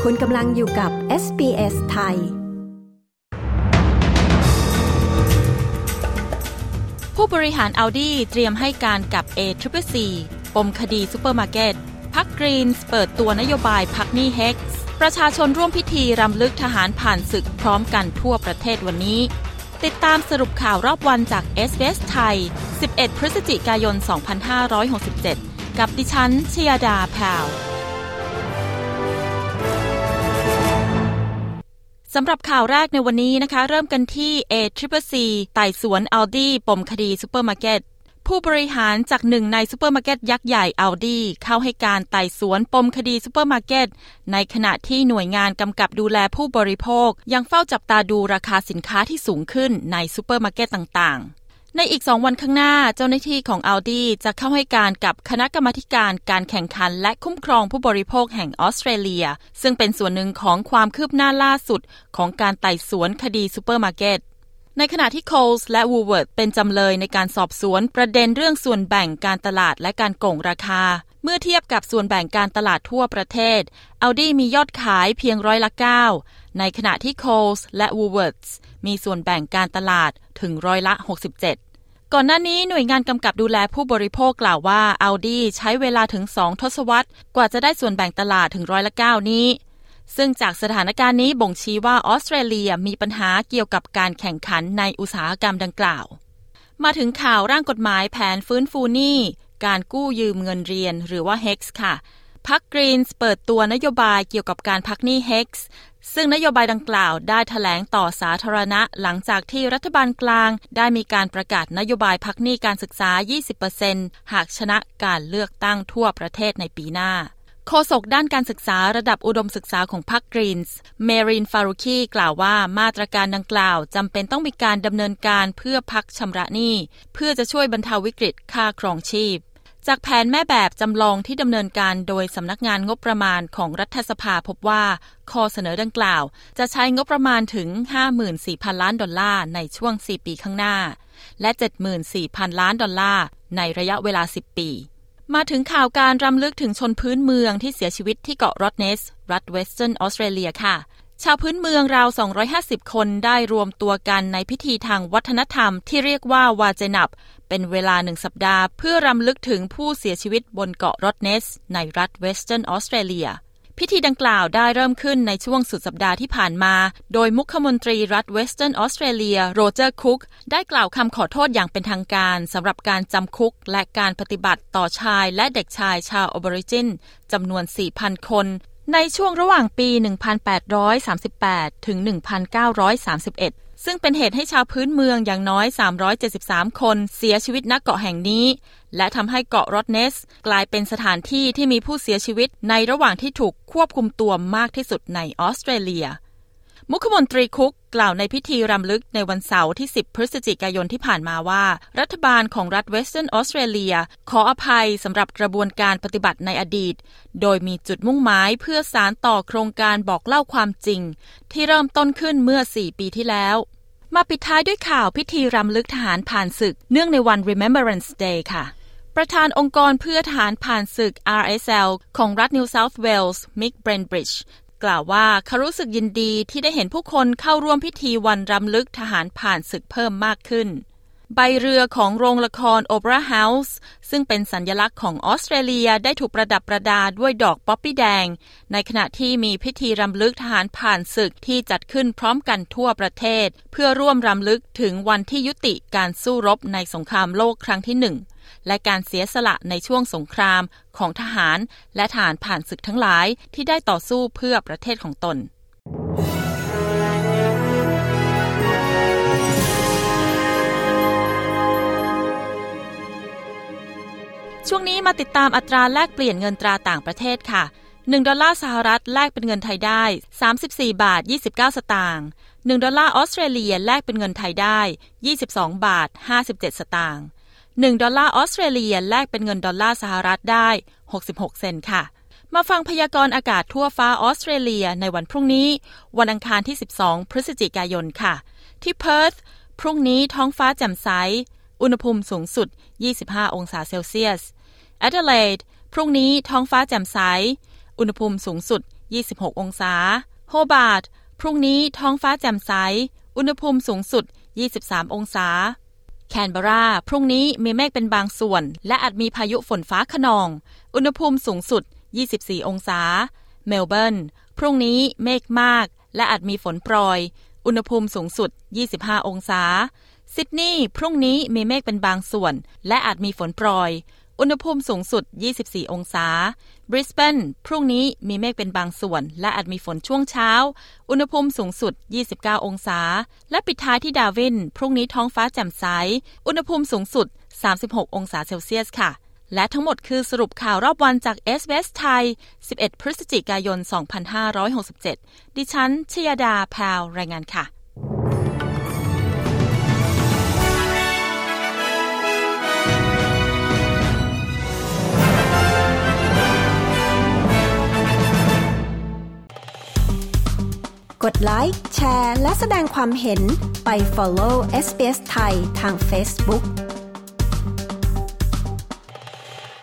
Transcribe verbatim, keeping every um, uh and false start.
คุณกำลังอยู่กับ เอส บี เอส ไทยผู้บริหาร Audi เตรียมให้การกับ เอ ซี ซี ซี ปมคดีซุปเปอร์มาร์เก็ตพรรค Greens เปิดตัวนโยบายพักหนี้ Hex ประชาชนร่วมพิธีรำลึกทหารผ่านศึกพร้อมกันทั่วประเทศวันนี้ติดตามสรุปข่าวรอบวันจาก เอส บี เอส ไทยสิบเอ็ดพฤศจิกายนสองพันห้าร้อยหกสิบเจ็ดกับดิฉันชยดาแพรวสำหรับข่าวแรกในวันนี้นะคะเริ่มกันที่ เอ ซี ซี ซี ไต่สวน Audi ปมคดีซุปเปอร์มาร์เก็ตผู้บริหารจากหนึ่งในซุปเปอร์มาร์เก็ตยักษ์ใหญ่ Audi เข้าให้การไต่สวนปมคดีซุปเปอร์มาร์เก็ตในขณะที่หน่วยงานกำกับดูแลผู้บริโภคยังเฝ้าจับตาดูราคาสินค้าที่สูงขึ้นในซุปเปอร์มาร์เก็ตต่างๆในอีกสองวันข้างหน้าเจ้าหน้าที่ของ Audi จะเข้าให้การกับคณะกรรมาธิการการแข่งขันและคุ้มครองผู้บริโภคแห่งออสเตรเลียซึ่งเป็นส่วนหนึ่งของความคืบหน้าล่าสุดของการไต่สวนคดีซุปเปอร์มาร์เก็ตในขณะที่ Coles และ Woolworths เป็นจำเลยในการสอบสวนประเด็นเรื่องส่วนแบ่งการตลาดและการโกงราคาเมื่อเทียบกับส่วนแบ่งการตลาดทั่วประเทศ Audi มียอดขายเพียงร้อยละเก้าในขณะที่ Coles และ Woolworths มีส่วนแบ่งการตลาดถึงร้อยละหกสิบเจ็ดก่อนหน้านี้หน่วยงานกำกับดูแลผู้บริโภคกล่าวว่า Audi ใช้เวลาถึงสองทศวรรษกว่าจะได้ส่วนแบ่งตลาดถึงร้อยละเก้านี้ซึ่งจากสถานการณ์นี้บ่งชี้ว่าออสเตรเลียมีปัญหาเกี่ยวกับการแข่งขันในอุตสาหกรรมดังกล่าวมาถึงข่าวร่างกฎหมายแผนฟื้นฟูหนี้การกู้ยืมเงินเรียนหรือว่า Hex ค่ะพรรค Greens เปิดตัวนโยบายเกี่ยวกับการพักหนี้ Hex ซึ่งนโยบายดังกล่าวได้แถลงต่อสาธารณะหลังจากที่รัฐบาลกลางได้มีการประกาศนโยบายพักหนี้การศึกษา ยี่สิบเปอร์เซ็นต์ หากชนะการเลือกตั้งทั่วประเทศในปีหน้าโฆษกด้านการศึกษาระดับอุดมศึกษาของพรรค Greens เมริน ฟารูคีกล่าวว่ามาตรการดังกล่าวจำเป็นต้องมีการดำเนินการเพื่อพักชำระหนี้เพื่อจะช่วยบรรเทาวิกฤตค่าครองชีพจากแผนแม่แบบจำลองที่ดำเนินการโดยสำนักงานงบประมาณของรัฐสภาพบว่าข้อเสนอดังกล่าวจะใช้งบประมาณถึง ห้าหมื่นสี่พัน ล้านดอลลาร์ในช่วงสี่ปีข้างหน้าและ เจ็ดหมื่นสี่พัน ล้านดอลลาร์ในระยะเวลาสิบปีมาถึงข่าวการรำลึกถึงชนพื้นเมืองที่เสียชีวิตที่เกาะรอดเนสรัฐเวสเทิร์นออสเตรเลียค่ะชาวพื้นเมืองราวสองร้อยห้าสิบคนได้รวมตัวกันในพิธีทางวัฒนธรรมที่เรียกว่าวาเจนับเป็นเวลาหนึ่งสัปดาห์เพื่อรำลึกถึงผู้เสียชีวิตบนเกาะรอดเนสในรัฐเวสเทิร์นออสเตรเลียพิธีดังกล่าวได้เริ่มขึ้นในช่วงสุดสัปดาห์ที่ผ่านมาโดยมุขมนตรีรัฐเวสเทิร์นออสเตรเลียโรเจอร์คุกได้กล่าวคำขอโทษอย่างเป็นทางการสำหรับการจำคุกและการปฏิบัติต่อชายและเด็กชายชาวออบอริจินจำนวน สี่พัน คนในช่วงระหว่างปี หนึ่งพันแปดร้อยสามสิบแปด ถึง หนึ่งพันเก้าร้อยสามสิบเอ็ด ซึ่งเป็นเหตุให้ชาวพื้นเมืองอย่างน้อย สามร้อยเจ็ดสิบสาม คนเสียชีวิตณเกาะแห่งนี้และทำให้เกาะรอดเนสกลายเป็นสถานที่ที่มีผู้เสียชีวิตในระหว่างที่ถูกควบคุมตัวมากที่สุดในออสเตรเลียมุขมนตรีคุกกล่าวในพิธีรำลึกในวันเสาร์ที่สิบพฤศจิกายนที่ผ่านมาว่ารัฐบาลของรัฐเวสเทิร์นออสเตรเลียขออภัยสำหรับกระบวนการปฏิบัติในอดีตโดยมีจุดมุ่งหมายเพื่อสานต่อโครงการบอกเล่าความจริงที่เริ่มต้นขึ้นเมื่อสี่ปีที่แล้วมาปิดท้ายด้วยข่าวพิธีรำลึกทหารผ่านศึกเนื่องในวัน Remembrance Day ค่ะประธานองค์กรเพื่อทหารผ่านศึก อาร์ เอส แอล ของรัฐ New South Wales มิก เบรนบริดจ์กล่าวว่าเขารู้สึกยินดีที่ได้เห็นผู้คนเข้าร่วมพิธีวันรำลึกทหารผ่านศึกเพิ่มมากขึ้นใบเรือของโรงละคร Opera House ซึ่งเป็นสัญลักษณ์ของออสเตรเลียได้ถูกประดับประดาด้วยดอกป๊อปปี้แดงในขณะที่มีพิธีรำลึกทหารผ่านศึกที่จัดขึ้นพร้อมกันทั่วประเทศเพื่อร่วมรำลึกถึงวันที่ยุติการสู้รบในสงครามโลกครั้งที่หนึ่งและการเสียสละในช่วงสงครามของทหารและทหารผ่านศึกทั้งหลายที่ได้ต่อสู้เพื่อประเทศของตนช่วงนี้มาติดตามอัตราแลกเปลี่ยนเงินตราต่างประเทศค่ะหนึ่งดอลลาร์สหรัฐแลกเป็นเงินไทยได้สามสิบสี่บาทยี่สิบเก้าสตางค์หนึ่งดอลลาร์ออสเตรเลียแลกเป็นเงินไทยได้ยี่สิบสองบาทห้าสิบเจ็ดสตางค์หนึ่งดอลลาร์ออสเตรเลียแลกเป็นเงินดอลลาร์สหรัฐได้หกสิบหกเซนต์ค่ะมาฟังพยากรณ์อากาศทั่วฟ้าออสเตรเลียในวันพรุ่งนี้วันอังคารที่สิบสองพฤศจิกายนค่ะที่เพิร์ธพรุ่งนี้ท้องฟ้าแจ่มใสอุณหภูมิสูงสุดยี่สิบห้าองศาเซลเซียสแอดิเลดพรุ่งนี้ท้องฟ้าแจ่มใสอุณหภูมิสูงสุดยี่สิบหกองศาโฮบาร์ตพรุ่งนี้ท้องฟ้าแจ่มใสอุณหภูมิสูงสุดยี่สิบสามองศาแคนเบราพรุ่งนี้มีเมฆเป็นบางส่วนและอาจมีพายุฝนฟ้าคะนองอุณหภูมิสูงสุดยี่สิบสี่องศาเมลเบิร์นพรุ่งนี้เมฆมากและอาจมีฝนโปรยอุณหภูมิสูงสุดยี่สิบห้าองศาซิดนีย์พรุ่งนี้มีเมฆเป็นบางส่วนและอาจมีฝนโปรยอุณหภูมิสูงสุดยี่สิบสี่องศาบริสเบนพรุ่งนี้มีเมฆเป็นบางส่วนและอาจมีฝนช่วงเช้าอุณหภูมิสูงสุดยี่สิบเก้าองศาและปิดท้ายที่ดาร์วินพรุ่งนี้ท้องฟ้าแจ่มใสอุณหภูมิสูงสุดสามสิบหกองศาเซลเซียสค่ะและทั้งหมดคือสรุปข่าวรอบวันจาก เอส บี เอส ไทยสิบเอ็ดพฤศจิกายนสองพันห้าร้อยหกสิบเจ็ดดิฉันชยดาแพรวรายงานค่ะกดไลค์แชร์และแสดงความเห็นไป follow เอส บี เอส ไทยทาง Facebook